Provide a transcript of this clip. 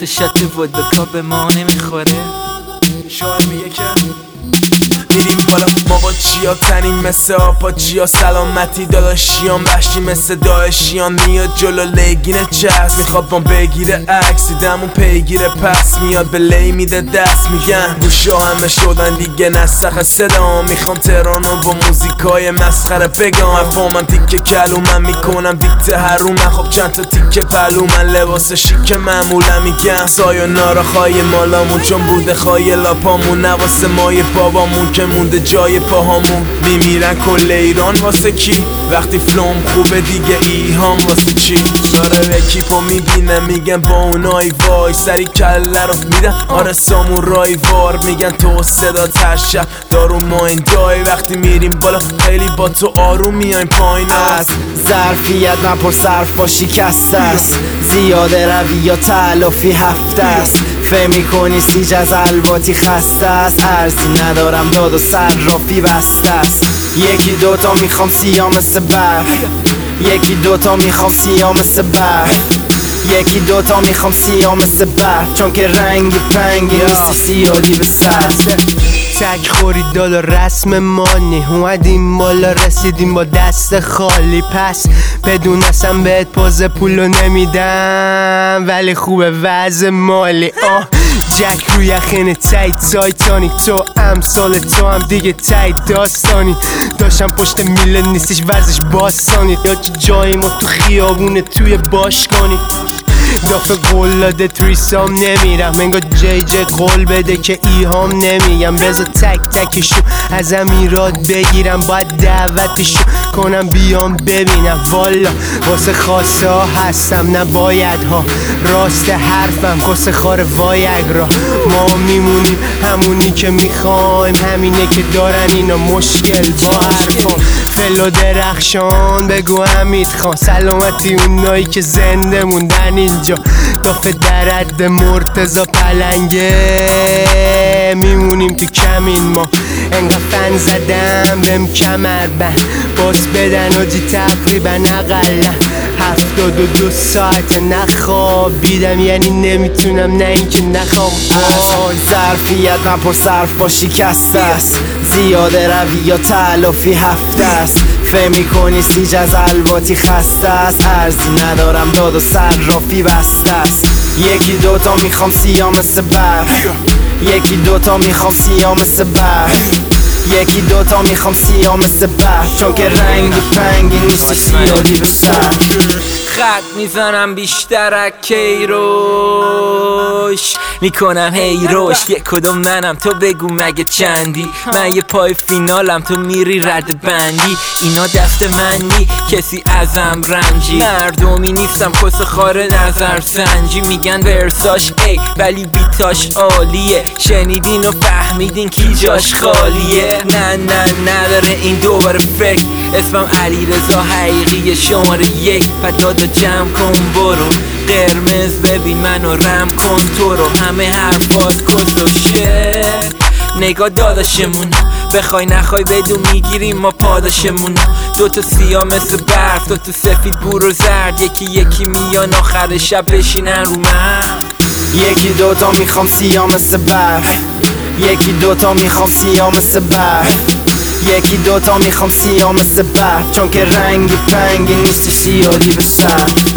شات ودکا به ما نمیخوره. شاعر میگه که میریم بالا ما با چیا تنیم مثل آپاچیا، سلامتی داداشیان وحشی مثل داعشیان. میاد جلو لیگین چسب میخواد ما بگیره عکس، دیدمون پیگیره پس میاد به لی میده دست. میگن گوشا همه شدن دیگه نسخ صدا، میخوام تهرانو با موزیکای مسخره بگم. افامم تیکه کلومم میکنم دیکته هرومن، خب چند تا تیکه پلومن لباس شیک معمولم. میگم سایونارا خواهی مالامون چون بوده خواهی لاپامون، نواسه مای بابامون که مونده جای پاهامون. میمیرن کل ایران واسه کی؟ وقتی فلوم خوبه دیگه ایهام واسه چی؟ داره اکیپو میبینه میگن با اونایی وای، سری کله رو میدن آره سامورایی وار. میگن تو صدا ترشب دارو ما این دای، وقتی میریم بالا خیلی با تو آروم میایم پایین. از ظرفیت نپر صرف با شکسته است، زیاده روی یا تلافی هفته است. فهم میکنی سیج از الباتی خسته است، ارزی ندارم داد و صرافی بسته است. یکی دوتا میخوام سیاه مثل برف، یکی دوتا میخوام سیاه مثل برف، یکی دوتا میخوام سیاه مثل برف، چون که رنگی پنگی نیستی سیادی به سر. تک خوری دالا رسم مانی، اومدیم بالا رسیدیم با دست خالی. پس بدونستم بهت پوز پولو نمیدم ولی خوبه وضع مالی. جک روی یخین تایت تایتانیک، تو امثال تو هم دیگه تایت داستانی. داشتم پشت میله نیستش ورزش باستانی، یا که جای ما تو خیابونه توی باشگانی. دافه قول داده تریسام نمیرم، انگار جی قول بده که ایهام نمیگم. بذار تک تکشو از امیرات بگیرم، باید دعوتشو کنم بیام ببینم. والا واسه خاصه ها هستم نباید ها، راست حرفم واسه خار وایگرا. ما میمونیم همونی که میخوایم، همینه که دارن اینا مشکل با حرفام. فلو درخشان بگو حمید خان، سلامتی اونایی که زنده موندن اینجا. دافه در حد مرتضی پلنگه، میمونیم تو کمین ما. انقدر فن زدم بهم کمر بند، باز بدن آجی تقریبا اقلا 72 ساعت نخوابیدم، یعنی نمیتونم نه اینکه نخوام. ظرفیت نپر صرف با شکسته است، زیاده روی یا تلافی هفته است. فهم میکنی سیج از الباتی خسته است، ارزی ندارم داد و صرافی بسته است. یکی دوتا میخوام سیاه مثل برف، یکی دوتا میخوام سیاه مثل برف، یکی دوتا میخوام سیاه مثل برف، چون که رنگی پنگی نیستی سیادی به سر. خط میزنم بیشتر از کیروش، میکنم هی روش. یک کدوم منم تو بگو مگه چندی؟ من یه پای فینالم تو میری رد بندی. اینا دست منی کسی ازم رنجی، مردمی نیستم کس خار نظر سنجی. میگن ورساش ای ولی بیتاش عالیه، شنیدین و فهمیدین کی جاش خالیه. نه نداره این دوباره فکر، اسمم علیرضا حقیقی شماره 1. پدادا جمع کن برو، قرمز ببین منو رم کن تو رو. همه حرفات کس و شعر، نگاه داداشمون بخوای نخوای بدون میگیریم ما پاداشمون. دوتا سیاه مثل برف، دوتا سفید بور و زرد، یکی میان آخر شب بشینن رو من. یکی دوتا میخوام سیاه مثل برف، یکی دوتا میخوام سیاه مثل برف، یکی دوتا میخوام سیاه مثل برف، چون که رنگی پنگی نیستی سیادی به سر.